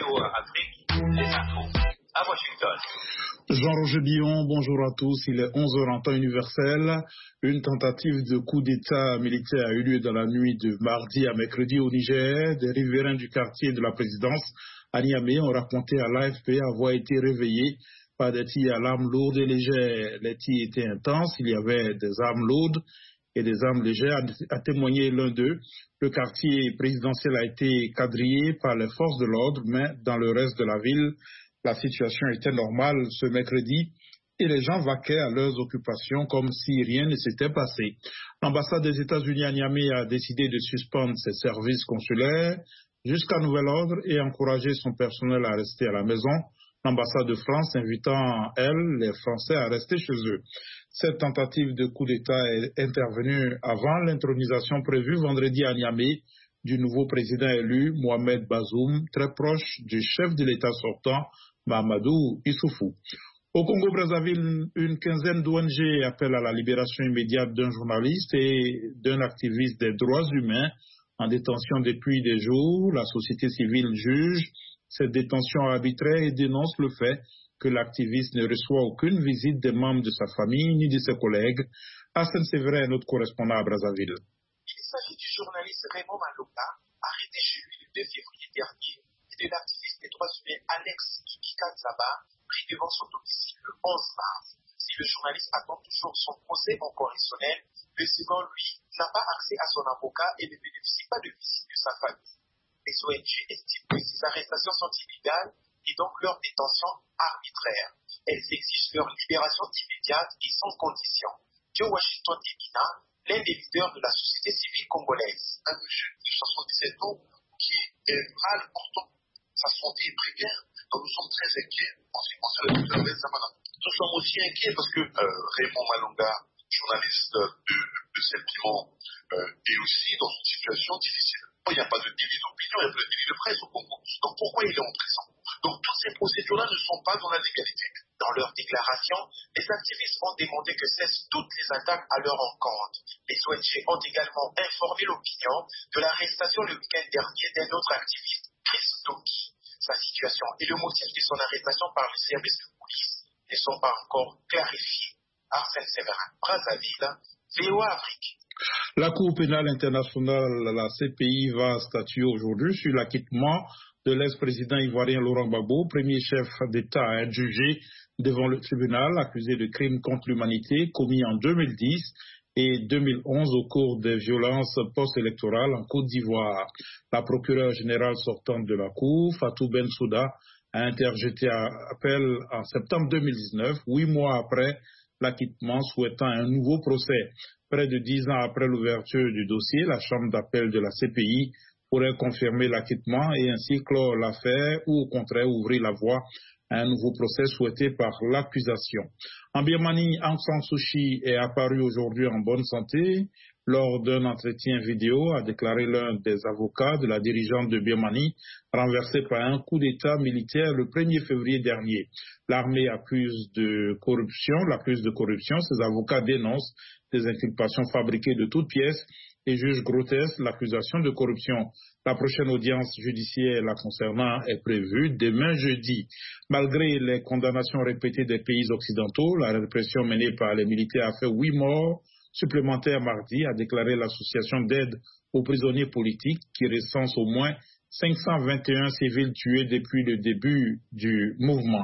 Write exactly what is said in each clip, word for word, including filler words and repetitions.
V O A Afrique, les infos à Washington. Jean-Roger Billon, bonjour à tous. Il est onze heures en temps universel. Une tentative de coup d'État militaire a eu lieu dans la nuit de mardi à mercredi au Niger. Des riverains du quartier de la présidence à Niamey ont raconté à l'A F P avoir été réveillés par des tirs à l'arme lourde et légère. Les tirs étaient intenses. Il y avait des armes lourdes et des armes légères, a témoigné l'un d'eux. Le quartier présidentiel a été quadrillé par les forces de l'ordre, mais dans le reste de la ville, la situation était normale ce mercredi et les gens vaquaient à leurs occupations comme si rien ne s'était passé. L'ambassade des États-Unis à Niamey a décidé de suspendre ses services consulaires jusqu'à nouvel ordre et encourager son personnel à rester à la maison. L'ambassade de France invitant, elle, les Français à rester chez eux. Cette tentative de coup d'État est intervenue avant l'intronisation prévue vendredi à Niamey du nouveau président élu, Mohamed Bazoum, très proche du chef de l'État sortant, Mahamadou Issoufou. Au Congo-Brazzaville, une quinzaine d'O N G appellent à la libération immédiate d'un journaliste et d'un activiste des droits humains en détention depuis des jours. La société civile juge cette détention arbitraire et dénonce le fait que l'activiste ne reçoit aucune visite des membres de sa famille ni de ses collègues. Hassan Séverin est notre correspondant à Brazzaville. Il s'agit du journaliste Raymond Malonga, arrêté chez lui le deux février dernier, et de l'activiste des droits humains Alex Ibika Zaba, pris devant son domicile le onze mars. Si le journaliste attend toujours son procès en correctionnel, le second, lui, n'a pas accès à son avocat et ne bénéficie pas de visite de sa famille. Les O N G estiment que ces arrestations sont illégales et donc leur détention arbitraire. Elles exigent leur libération immédiate et sans condition. Joe Washington Debina, l'un des leaders de la société civile congolaise, un jeune de soixante-dix-sept ans qui est mal portant. Sa santé est précaire, donc nous sommes très inquiets en ce qui concerne le journaliste Zamana. Nous sommes aussi inquiets parce que euh, Raymond Malonga, journaliste de, de Sept-Piments, euh, est aussi dans une situation difficile. Il n'y a pas de délit d'opinion, il n'y a pas de délit de presse au Congo. Donc pourquoi il est en prison? Donc toutes ces procédures-là ne sont pas dans la légalité. Dans leur déclaration, les activistes ont demandé que cessent toutes les attaques à leur encontre. Les O N G ont également informé l'opinion de l'arrestation le week-end dernier d'un autre activiste, Chris Doki. Sa situation et le motif de son arrestation par le service de police ne sont pas encore clarifiés. Arsène Séverin, Brazzaville, V O A Afrique. La Cour pénale internationale, la C P I, va statuer aujourd'hui sur l'acquittement de l'ex-président ivoirien Laurent Gbagbo, premier chef d'État à être jugé devant le tribunal, accusé de crimes contre l'humanité commis en deux mille dix et deux mille onze au cours des violences post-électorales en Côte d'Ivoire. La procureure générale sortante de la Cour, Fatou Bensouda, a interjeté appel en septembre deux mille dix-neuf, huit mois après l'acquittement, souhaitant un nouveau procès. Près de dix ans après l'ouverture du dossier, la chambre d'appel de la C P I pourrait confirmer l'acquittement et ainsi clore l'affaire ou au contraire ouvrir la voie à un nouveau procès souhaité par l'accusation. En Birmanie, Aung San Suu Kyi est apparu aujourd'hui en bonne santé. Lors d'un entretien vidéo, a déclaré l'un des avocats de la dirigeante de Birmanie, renversée par un coup d'État militaire le premier février dernier. L'armée accuse de corruption, l'accuse de corruption. Ses avocats dénoncent des inculpations fabriquées de toutes pièces et jugent grotesque l'accusation de corruption. La prochaine audience judiciaire la concernant est prévue demain jeudi. Malgré les condamnations répétées des pays occidentaux, la répression menée par les militaires a fait huit morts supplémentaires mardi, a déclaré l'association d'aide aux prisonniers politiques qui recense au moins cinq cent vingt et un civils tués depuis le début du mouvement.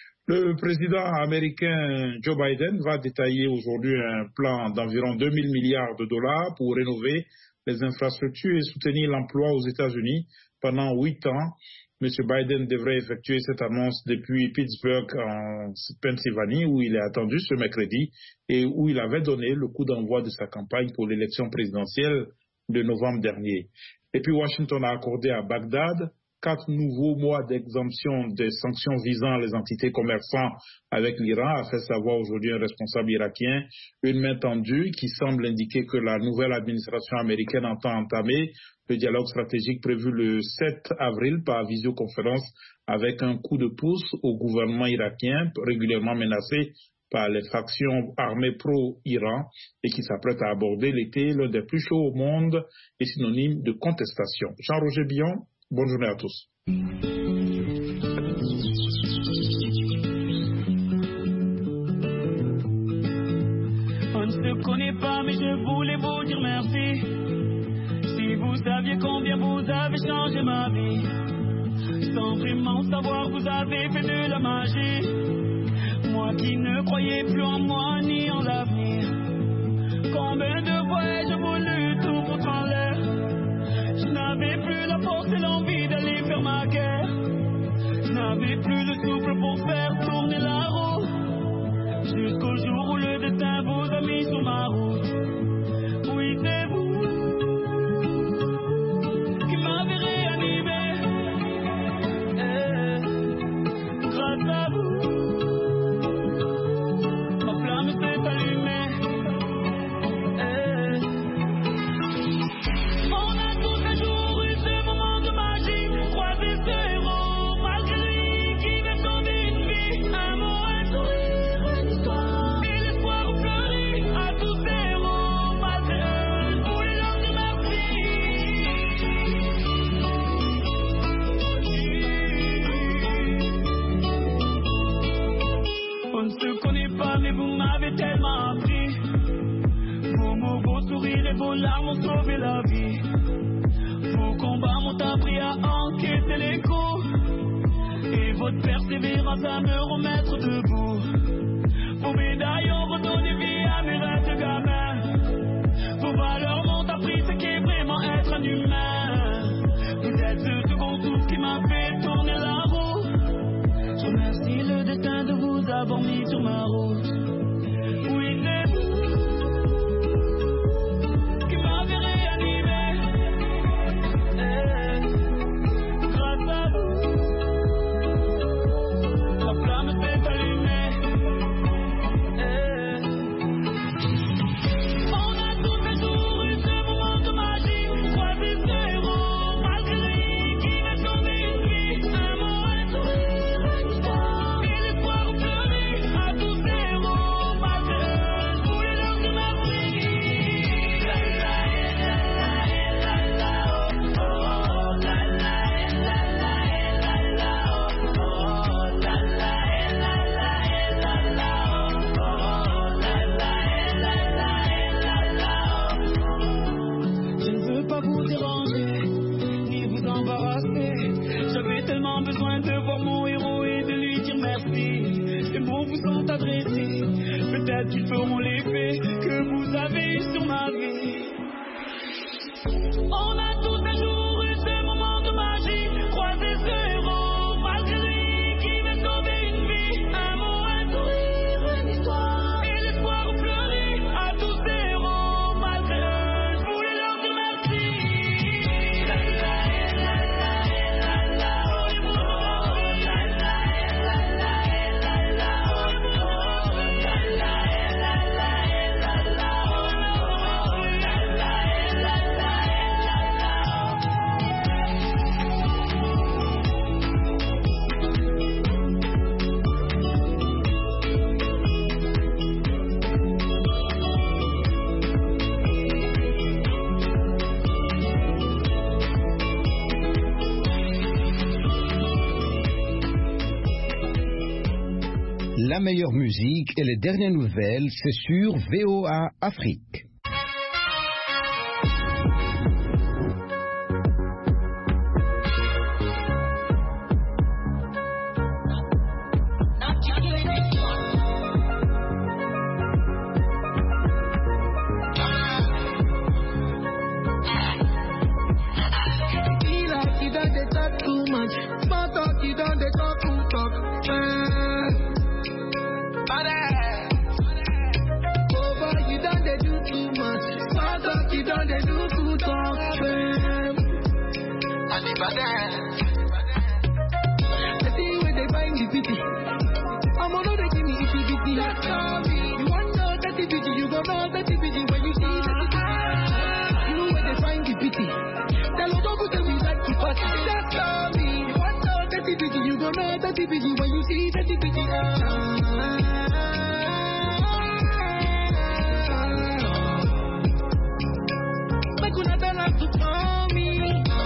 Le président américain Joe Biden va détailler aujourd'hui un plan d'environ deux mille milliards de dollars pour rénover les infrastructures et soutenir l'emploi aux États-Unis pendant huit ans. M. Biden devrait effectuer cette annonce depuis Pittsburgh en Pennsylvanie où il est attendu ce mercredi et où il avait donné le coup d'envoi de sa campagne pour l'élection présidentielle de novembre dernier. Et puis Washington a accordé à Bagdad quatre nouveaux mois d'exemption des sanctions visant les entités commerçantes avec l'Iran, a fait savoir aujourd'hui un responsable irakien, une main tendue qui semble indiquer que la nouvelle administration américaine entend entamer le dialogue stratégique prévu le sept avril par visioconférence avec un coup de pouce au gouvernement irakien régulièrement menacé par les factions armées pro-Iran et qui s'apprête à aborder l'été, l'un des plus chauds au monde et synonyme de contestation. Jean-Roger Billon, bonne journée à tous. je voulais vous dire merci. Si vous saviez combien vous avez changé ma vie, sans vraiment savoir vous avez fait de la magie. Moi qui ne croyais plus en moi ni en l'avenir, combien de fois ai-je voulu tout foutre en l'air. Je n'avais plus la force et l'envie d'aller faire ma guerre. Je n'avais plus le souffle pour faire tourner la roue, jusqu'au jour où le destin vous a mis sur ma route. Oui, c'est vous qui m'avez réanimé, eh, grâce à vous ma flamme s'est allumée, eh. On a tous un jour eu ce moment de magie, croisé ce héros malgré lui qui m'a sauvé une vie. Un mot, un sourire, une histoire et l'espoir fleuri. À tous ces héros malgré eux, je voulais leur dire merci. On ne se connaît pas mais vous m'avez tellement appris. Vos mots, vos sourires et vos larmes ont sauvé la vie. Vos combats m'ont appris à encaisser les coups, et votre persévérance à me remettre debout. Vos médailles ont redonné vie à mes rêves de gamin. Vos valeurs m'ont appris ce qu'est vraiment être un humain. Vous êtes ce second souffle qui m'a fait tourner la roue. Je remercie le destin de vous avoir mis sur ma route. Oui, c'est vous qui m'avez réanimé, eh, grâce à vous la flamme s'est allumée, eh. On a tous un jour eu ce moment de magie, croisé ce héros malgré lui qui m'a sauvé une vie. Un mot, un sourire, une histoire et l'espoir fleuri. À tous ces héros malgré eux, je voulais leur dire merci. La la la la la oh oh la la la la la oh oh la la la la la oh oh la la la la la. Je ne veux pas vous déranger ni vous embarrasser. J'avais tellement besoin de voir mon héros et de lui dire merci. Ces mots vous sont adressés, peut-être qu'ils feront l'effet que vous avez eu sur ma vie. On a tous un jour eu ce moment de magie, croisé ce héros malgré lui qui m'a sauvé une vie. Un mot, un sourire, une histoire et l'espoir fleuri. À tous ces héros malgré eux, je voulais leur dire merci. La la la la la la oh oh la la la la la la oh oh la la la la la la oh oh la la la la la La meilleure musique et les dernières nouvelles, c'est sur V O A Afrique. He done they talk too much. Small talk, he done they talk too talk. Uh, oh boy, you done they do too much. Small talk, you done they do too talk. I see where they find the pity. I'm gonna they give me itty bitty. Just tell me, you want know that the bitty, you gon' know that the bitty when you see that the you know where they find the pity. Tell us don't tell me like to party. Just tell me, you want know that the bitty, you gon' know that the bitty when you see that the bitty. Make una tell us to come.